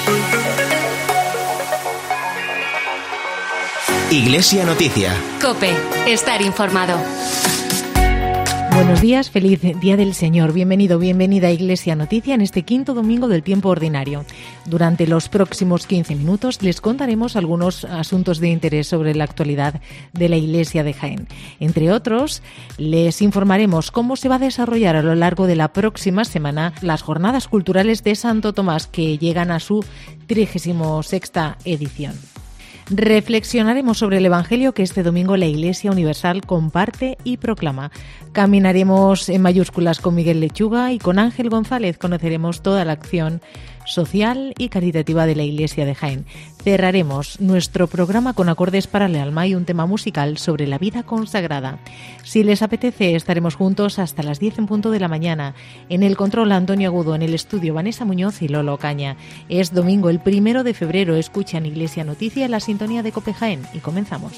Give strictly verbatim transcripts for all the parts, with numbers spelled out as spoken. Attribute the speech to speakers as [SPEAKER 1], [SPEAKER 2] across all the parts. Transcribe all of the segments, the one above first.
[SPEAKER 1] Iglesia Noticia.
[SPEAKER 2] COPE. Estar informado.
[SPEAKER 3] Buenos días, feliz Día del Señor. Bienvenido, bienvenida a Iglesia Noticia en este quinto domingo del tiempo ordinario. Durante los próximos quince minutos les contaremos algunos asuntos de interés sobre la actualidad de la Iglesia de Jaén. Entre otros, les informaremos cómo se va a desarrollar a lo largo de la próxima semana las jornadas culturales de Santo Tomás, que llegan a su trigésima sexta edición. Reflexionaremos sobre el Evangelio que este domingo la Iglesia Universal comparte y proclama. Caminaremos en mayúsculas con Miguel Lechuga y con Ángel González conoceremos toda la acción social y caritativa de la Iglesia de Jaén. Cerraremos nuestro programa con acordes para el alma y un tema musical sobre la vida consagrada. Si les apetece, estaremos juntos hasta las diez en punto de la mañana. En el control, Antonio Agudo; en el estudio, Vanessa Muñoz y Lolo Caña. Es domingo, el primero de febrero. Escuchan Iglesia Noticia en la sintonía de COPE Jaén y comenzamos.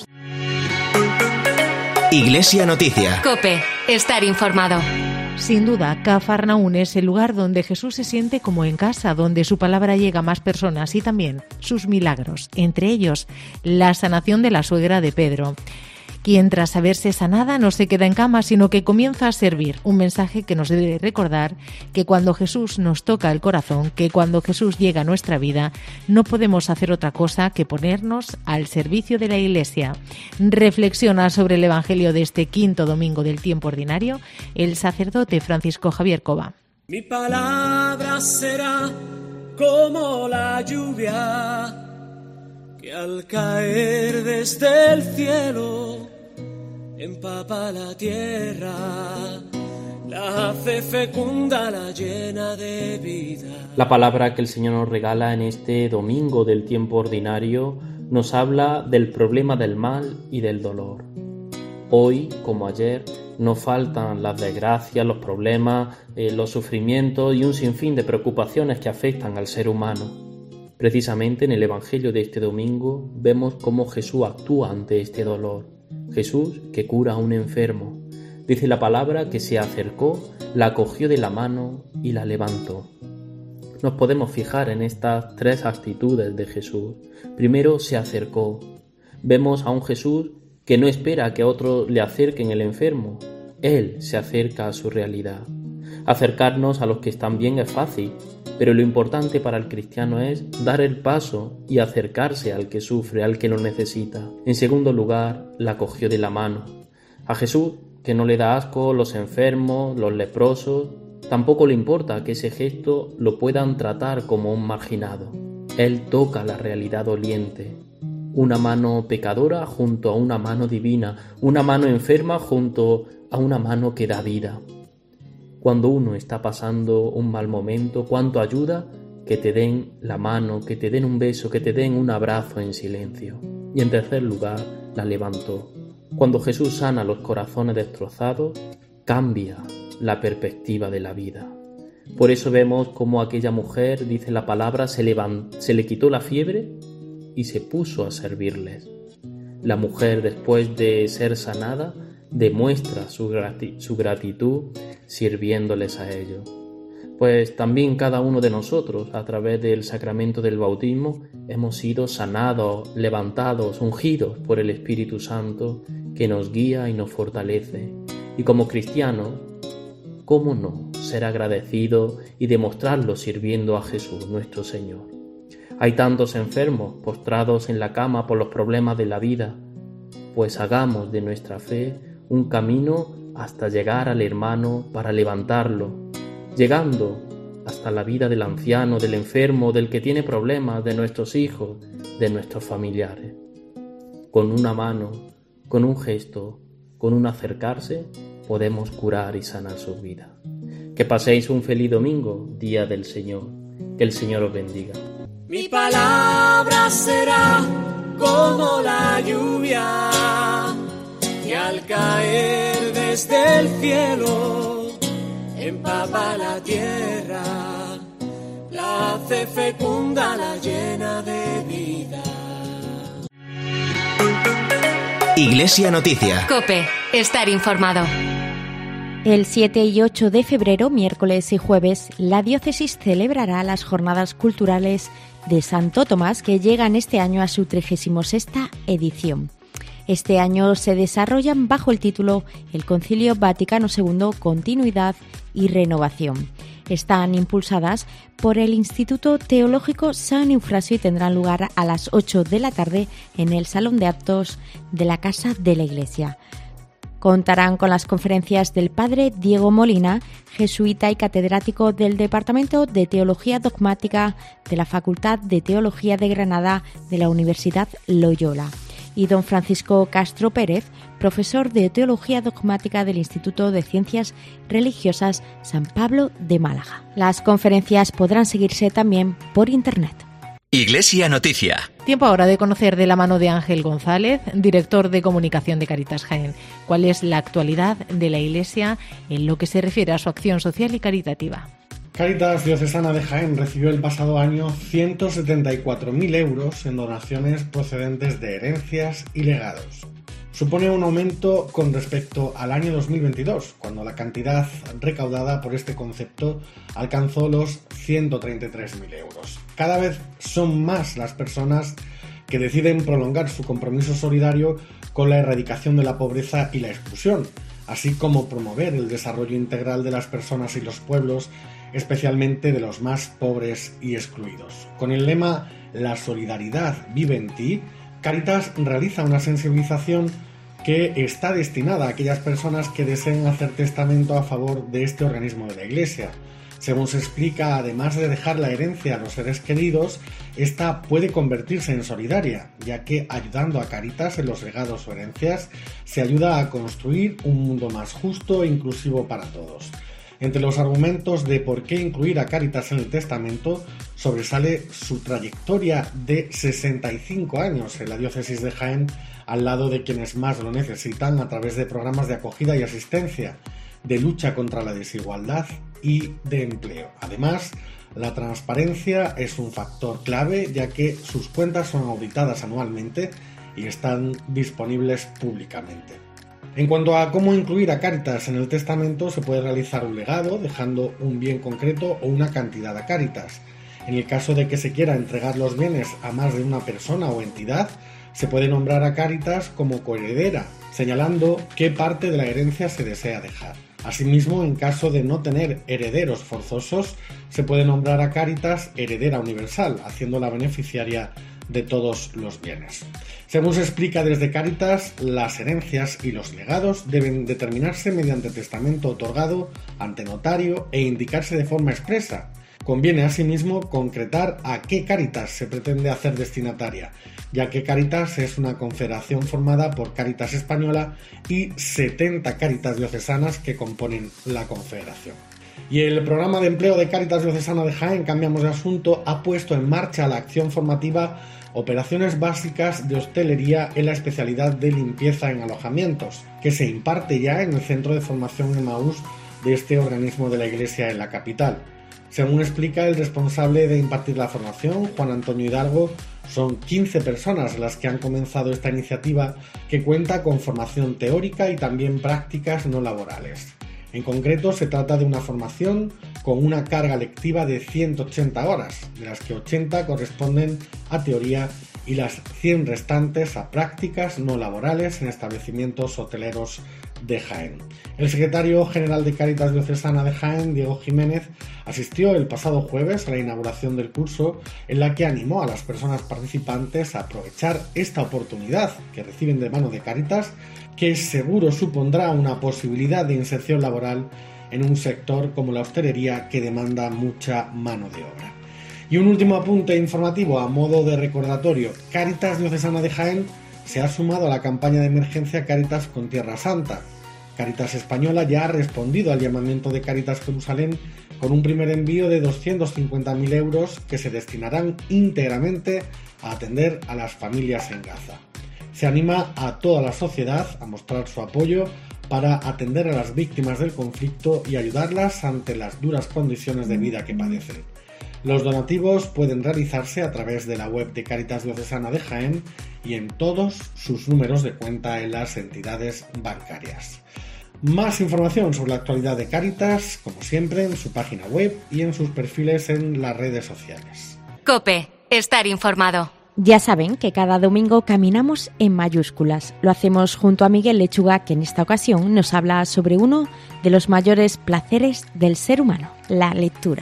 [SPEAKER 1] Iglesia Noticia.
[SPEAKER 2] COPE. Estar informado.
[SPEAKER 3] Sin duda, Cafarnaún es el lugar donde Jesús se siente como en casa, donde su palabra llega a más personas y también sus milagros, entre ellos la sanación de la suegra de Pedro, quien tras haberse sanada no se queda en cama, sino que comienza a servir. Un mensaje que nos debe recordar que cuando Jesús nos toca el corazón, que cuando Jesús llega a nuestra vida, no podemos hacer otra cosa que ponernos al servicio de la Iglesia. Reflexiona sobre el Evangelio de este quinto domingo del tiempo ordinario el sacerdote Francisco Javier Cova.
[SPEAKER 4] Mi palabra será como la lluvia que al caer desde el cielo empapa la tierra, la hace fecunda, la llena de vida.
[SPEAKER 5] La palabra que el Señor nos regala en este domingo del tiempo ordinario nos habla del problema del mal y del dolor. Hoy, como ayer, no faltan las desgracias, los problemas, eh, los sufrimientos y un sinfín de preocupaciones que afectan al ser humano. Precisamente en el Evangelio de este domingo vemos cómo Jesús actúa ante este dolor. Jesús que cura a un enfermo. Dice la palabra que se acercó, la cogió de la mano y la levantó. Nos podemos fijar en estas tres actitudes de Jesús. Primero, se acercó. Vemos a un Jesús que no espera que otros le acerquen el enfermo. Él se acerca a su realidad. Acercarnos a los que están bien es fácil, pero lo importante para el cristiano es dar el paso y acercarse al que sufre, al que lo necesita. En segundo lugar, la cogió de la mano. A Jesús, que no le da asco los enfermos, los leprosos, tampoco le importa que ese gesto lo puedan tratar como un marginado. Él toca la realidad doliente. Una mano pecadora junto a una mano divina, una mano enferma junto a una mano que da vida. Cuando uno está pasando un mal momento, ¿cuánto ayuda que te den la mano, que te den un beso, que te den un abrazo en silencio? Y en tercer lugar, la levantó. Cuando Jesús sana los corazones destrozados, cambia la perspectiva de la vida. Por eso vemos cómo aquella mujer, dice la palabra, se, levant- se le quitó la fiebre y se puso a servirles. La mujer, después de ser sanada, demuestra su, grati- su gratitud sirviéndoles a ellos. Pues también cada uno de nosotros, a través del sacramento del bautismo, hemos sido sanados, levantados, ungidos por el Espíritu Santo que nos guía y nos fortalece. Y como cristianos, ¿cómo no ser agradecidos y demostrarlo sirviendo a Jesús, nuestro Señor? Hay tantos enfermos postrados en la cama por los problemas de la vida, pues hagamos de nuestra fe un camino hasta llegar al hermano para levantarlo, llegando hasta la vida del anciano, del enfermo, del que tiene problemas, de nuestros hijos, de nuestros familiares. Con una mano, con un gesto, con un acercarse, podemos curar y sanar sus vidas. Que paséis un feliz domingo, Día del Señor. Que el Señor os bendiga.
[SPEAKER 4] Mi palabra será como la lluvia que al caer desde el cielo empapa la tierra, la hace fecunda, la llena de vida.
[SPEAKER 1] Iglesia Noticia.
[SPEAKER 2] COPE. Estar informado.
[SPEAKER 6] El siete y ocho de febrero, miércoles y jueves, la diócesis celebrará las Jornadas Culturales de Santo Tomás, que llegan este año a su trigésima sexta edición. Este año se desarrollan bajo el título El Concilio Vaticano segundo, Continuidad y Renovación. Están impulsadas por el Instituto Teológico San Eufrasio y tendrán lugar a las ocho de la tarde en el Salón de Actos de la Casa de la Iglesia. Contarán con las conferencias del padre Diego Molina, jesuita y catedrático del Departamento de Teología Dogmática de la Facultad de Teología de Granada de la Universidad Loyola, y don Francisco Castro Pérez, profesor de Teología Dogmática del Instituto de Ciencias Religiosas San Pablo de Málaga. Las conferencias podrán seguirse también por Internet.
[SPEAKER 1] Iglesia Noticia.
[SPEAKER 3] Tiempo ahora de conocer de la mano de Ángel González, director de comunicación de Cáritas Jaén, cuál es la actualidad de la Iglesia en lo que se refiere a su acción social y caritativa.
[SPEAKER 7] Cáritas Diocesana de Jaén recibió el pasado año ciento setenta y cuatro mil euros en donaciones procedentes de herencias y legados. Supone un aumento con respecto al año dos mil veintidós, cuando la cantidad recaudada por este concepto alcanzó los ciento treinta y tres mil euros. Cada vez son más las personas que deciden prolongar su compromiso solidario con la erradicación de la pobreza y la exclusión, así como promover el desarrollo integral de las personas y los pueblos, especialmente de los más pobres y excluidos. Con el lema La solidaridad vive en ti, Cáritas realiza una sensibilización que está destinada a aquellas personas que deseen hacer testamento a favor de este organismo de la Iglesia. Según se explica, además de dejar la herencia a los seres queridos, esta puede convertirse en solidaria, ya que ayudando a Cáritas en los legados o herencias, se ayuda a construir un mundo más justo e inclusivo para todos. Entre los argumentos de por qué incluir a Cáritas en el testamento, sobresale su trayectoria de sesenta y cinco años en la diócesis de Jaén, al lado de quienes más lo necesitan a través de programas de acogida y asistencia, de lucha contra la desigualdad y de empleo. Además, la transparencia es un factor clave, ya que sus cuentas son auditadas anualmente y están disponibles públicamente. En cuanto a cómo incluir a Cáritas en el testamento, se puede realizar un legado dejando un bien concreto o una cantidad a Cáritas. En el caso de que se quiera entregar los bienes a más de una persona o entidad, se puede nombrar a Cáritas como coheredera, señalando qué parte de la herencia se desea dejar. Asimismo, en caso de no tener herederos forzosos, se puede nombrar a Cáritas heredera universal, haciéndola beneficiaria de todos los bienes. Según se explica desde Cáritas, las herencias y los legados deben determinarse mediante testamento otorgado ante notario e indicarse de forma expresa. Conviene asimismo concretar a qué Cáritas se pretende hacer destinataria, ya que Cáritas es una confederación formada por Cáritas Española y setenta Cáritas diocesanas que componen la confederación. Y el programa de empleo de Cáritas Diocesana de Jaén, cambiamos de asunto, ha puesto en marcha la acción formativa Operaciones Básicas de Hostelería en la especialidad de limpieza en alojamientos, que se imparte ya en el Centro de Formación Emaús de este organismo de la Iglesia en la capital. Según explica el responsable de impartir la formación, Juan Antonio Hidalgo, son quince personas las que han comenzado esta iniciativa, que cuenta con formación teórica y también prácticas no laborales. En concreto, se trata de una formación con una carga lectiva de ciento ochenta horas, de las que ochenta corresponden a teoría y las cien restantes a prácticas no laborales en establecimientos hoteleros de Jaén. El secretario general de Cáritas Diocesana de Jaén, Diego Jiménez, asistió el pasado jueves a la inauguración del curso, en la que animó a las personas participantes a aprovechar esta oportunidad que reciben de mano de Cáritas, que seguro supondrá una posibilidad de inserción laboral en un sector como la hostelería, que demanda mucha mano de obra. Y un último apunte informativo a modo de recordatorio: Cáritas Diocesana de Jaén se ha sumado a la campaña de emergencia Cáritas con Tierra Santa. Cáritas Española ya ha respondido al llamamiento de Cáritas Jerusalén con un primer envío de doscientos cincuenta mil euros que se destinarán íntegramente a atender a las familias en Gaza. Se anima a toda la sociedad a mostrar su apoyo para atender a las víctimas del conflicto y ayudarlas ante las duras condiciones de vida que padecen. Los donativos pueden realizarse a través de la web de Cáritas Diocesana de Jaén y en todos sus números de cuenta en las entidades bancarias. Más información sobre la actualidad de Cáritas, como siempre, en su página web y en sus perfiles en las redes sociales.
[SPEAKER 2] COPE, estar informado.
[SPEAKER 6] Ya saben que cada domingo caminamos en mayúsculas. Lo hacemos junto a Miguel Lechuga, que en esta ocasión nos habla sobre uno de los mayores placeres del ser humano, la lectura.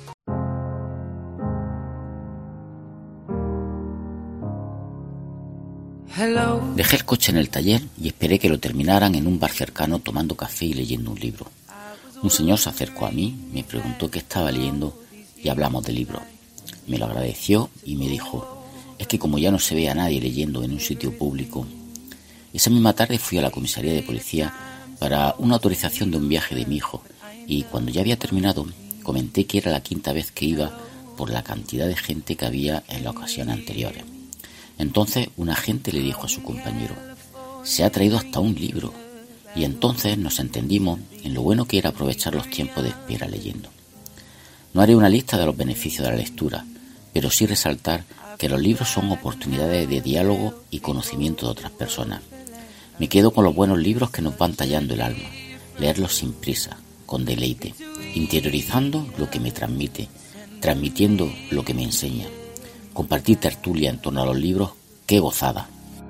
[SPEAKER 8] Dejé el coche en el taller y esperé que lo terminaran en un bar cercano tomando café y leyendo un libro. Un señor se acercó a mí, me preguntó qué estaba leyendo y hablamos de libros. Me lo agradeció y me dijo: es que como ya no se ve a nadie leyendo en un sitio público. Esa misma tarde fui a la comisaría de policía para una autorización de un viaje de mi hijo y cuando ya había terminado comenté que era la quinta vez que iba por la cantidad de gente que había en las ocasiones anteriores. Entonces un agente le dijo a su compañero: se ha traído hasta un libro. Y entonces nos entendimos en lo bueno que era aprovechar los tiempos de espera leyendo. No haré una lista de los beneficios de la lectura, pero sí resaltar que los libros son oportunidades de diálogo y conocimiento de otras personas. Me quedo con los buenos libros que nos van tallando el alma, leerlos sin prisa, con deleite, interiorizando lo que me transmite, transmitiendo lo que me enseña. Compartir tertulia en torno a los libros, ¡qué gozada!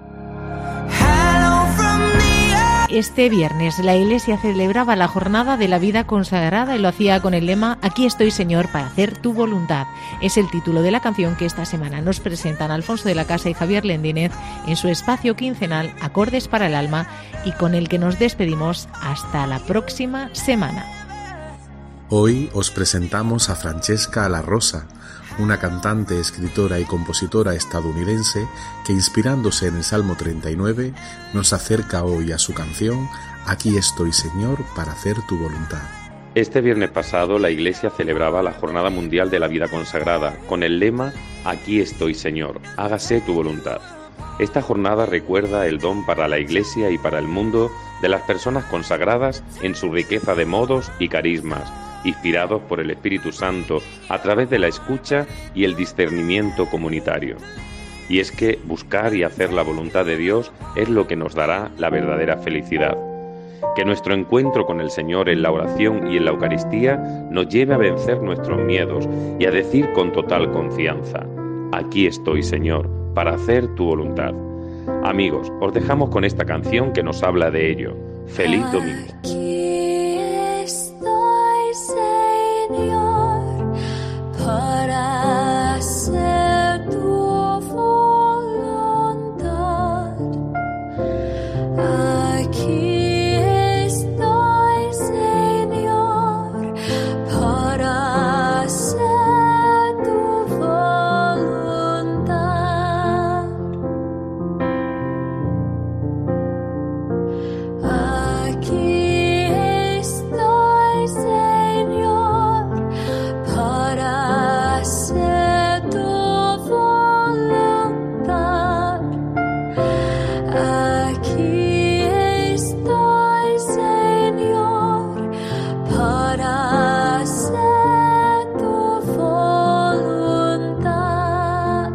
[SPEAKER 3] Este viernes la Iglesia celebraba la Jornada de la Vida Consagrada y lo hacía con el lema «Aquí estoy, Señor, para hacer tu voluntad». Es el título de la canción que esta semana nos presentan Alfonso de la Casa y Javier Lendínez en su espacio quincenal Acordes para el Alma y con el que nos despedimos hasta la próxima semana.
[SPEAKER 9] Hoy os presentamos a Francesca La Rosa, una cantante, escritora y compositora estadounidense que, inspirándose en el Salmo treinta y nueve, nos acerca hoy a su canción «Aquí estoy, Señor, para hacer tu voluntad».
[SPEAKER 10] Este viernes pasado la Iglesia celebraba la Jornada Mundial de la Vida Consagrada con el lema «Aquí estoy, Señor, hágase tu voluntad». Esta jornada recuerda el don para la Iglesia y para el mundo de las personas consagradas en su riqueza de modos y carismas, inspirados por el Espíritu Santo a través de la escucha y el discernimiento comunitario. Y es que buscar y hacer la voluntad de Dios es lo que nos dará la verdadera felicidad. Que nuestro encuentro con el Señor en la oración y en la Eucaristía nos lleve a vencer nuestros miedos y a decir con total confianza: «Aquí estoy, Señor, para hacer tu voluntad». Amigos, os dejamos con esta canción que nos habla de ello. ¡Feliz domingo!
[SPEAKER 11] Señor, para hacer tu voluntad. Aquí estoy, Señor, para hacer tu voluntad. Aquí estoy, Señor, para hacer tu voluntad. Aquí estoy, Señor, para hacer tu voluntad.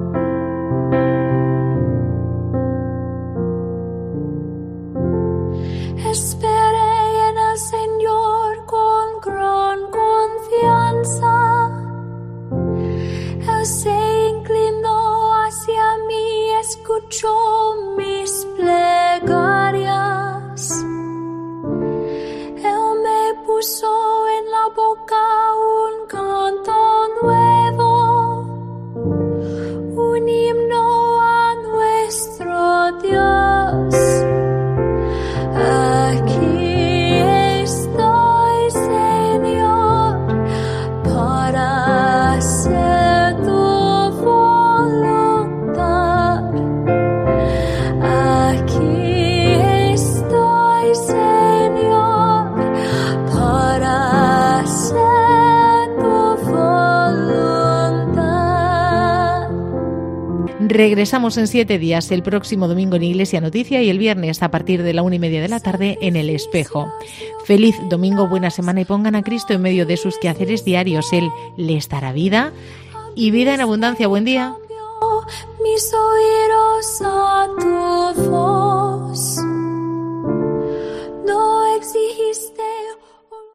[SPEAKER 11] Esperé en el Señor con gran confianza. Él se inclinó hacia mí, escuchó mis plegarias. Él me puso en la boca un canto nuevo, un himno a nuestro Dios. Aquí estoy, Señor, para hacer tu voluntad. Aquí estoy, Señor, para hacer tu voluntad.
[SPEAKER 3] Regresamos en siete días, el próximo domingo en Iglesia Noticia y el viernes a partir de la una y media de la tarde en El Espejo. Feliz domingo, buena semana y pongan a Cristo en medio de sus quehaceres diarios. Él les dará vida y vida en abundancia. Buen día.
[SPEAKER 11] Mis oídos a tu voz. No exigiste